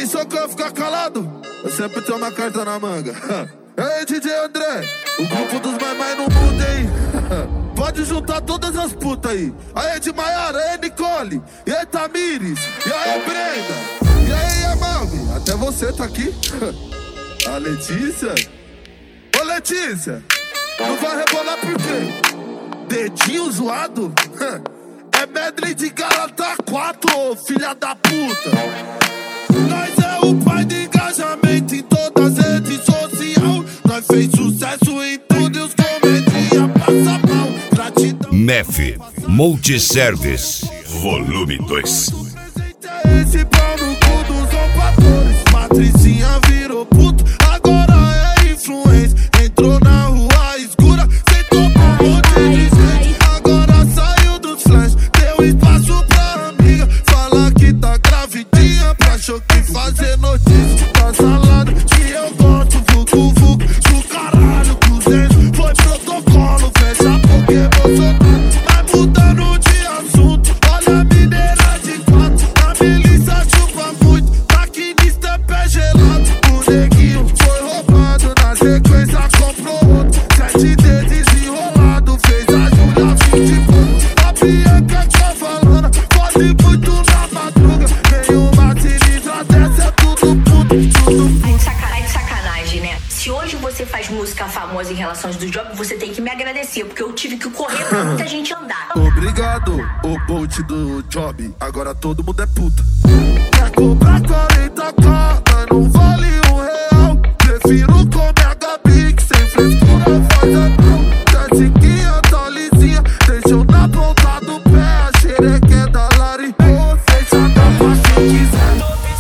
pensou que eu ia ficar calado? Eu sempre tenho uma carta na manga. Ei, DJ André, o grupo dos mais no mundo, hein? Pode juntar todas as putas aí. Aí de Maiara, aí Nicole, e aí Tamires, e aí Brenda, e aí Amami. Até você tá aqui. A Letícia. Ô Letícia, não vai rebolar por quê? Dedinho zoado? É medley de Galata 4, ô filha da puta. Nós é o pai de engajamento em todas as redes sociais. Nós fez sucesso em tudo e os comediantes passa mal. Gratidão. Nef Multiservice Volume 2. Esse pau no cu dos opadores. Patricinha virou puto, agora é influência. Entrou na rua escura, sentou com um monte de gente. Agora saiu dos flash, deu espaço pra amiga. Fala que tá gravidinha, pra choque fazer notícia. Tá salada que eu gosto, vucu vucu. Do caralho, cruzeiro, foi protocolo. Fecha porque Bolsonaro vai mudando de assunto. Olha a mineira de quatro, a milícia chupa muito. Maquinista é pé gelado, o neguinho foi roubado. Na sequência comprou outro, 7 dedos enrolado. Fez a Júlia 20 pontos. A Bianca tá falando, pode muito na madruga. Nenhuma sinistra dessa, é tudo puto, tudo puto. Sacanagem, né? Se hoje você faz música famosa em relações do job, você tem que me agradecer, porque eu tive que correr pra muita gente andar. Obrigado, o Bolt do job. Agora todo mundo é puta. Quer cobrar 40k, mas não vale R$1. Prefiro comer a Gabi, que sem frescura faz a mão. Jessiquinha tá lisinha, deixou na ponta do pé a xerequinha da Lari. Fecha da pra quem quiser.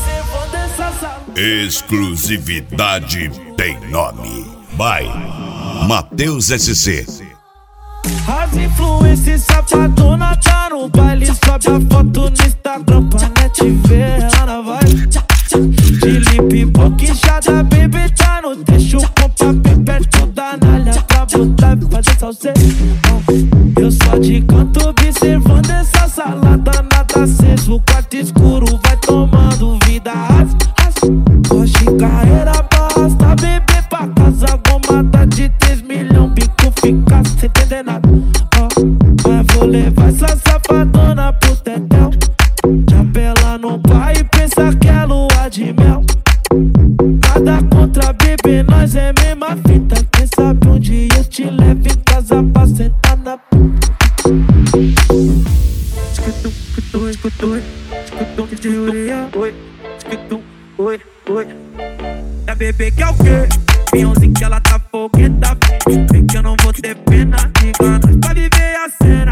Exclusividade tem nome. By Matheus SC. As influências safadona tá no baile. Sobe a foto no Instagram pra net ver. Ela vai de lip boquinchada, baby tá no deixo. Com papi perto da nalha pra botar e fazer salseiro. Eu só de canto observando essa salada. Nada aceso, o quarto escuro vai tomando vida. Hoje carreira basta, beber pra casa. Gomada de 3 milhões, bico fica sem entender nada. Mas vou levar essa safadona pro tetel. Chapela no pai e pensa que é lua de mel. Nada contra bebê, nós é mesma fita. Quem sabe um dia eu te levo em casa pra sentar na puta. Oi, oi. É bebê que é o quê? Pinhãozinho que ela tá fogueta. Vem que eu não vou ter pena. Liga nós pra viver a cena.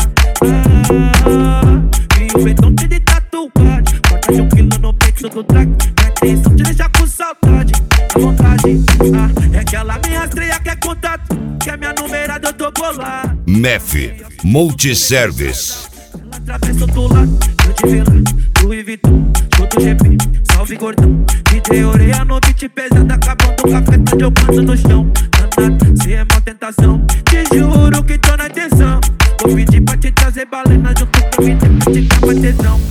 E o betão cheio de tatuagem. Bota de 1 quilo no peito do track. Minha intenção te deixar com saudade. À vontade. É que ela me rastreia, quer contato. Que é minha numerada, eu tô bolado. Nef Multiservice. Atravessa o outro lado, eu te vi lá, Louis Vuitton, outro GP, salve gordão. DJ orelha no beat pesado, acabando com a festa, jogando no chão. Danado, se é mal tentação, te juro que tô na atenção. Vou pedir pra te trazer balena junto com o vídeo pra te dar mais tesão.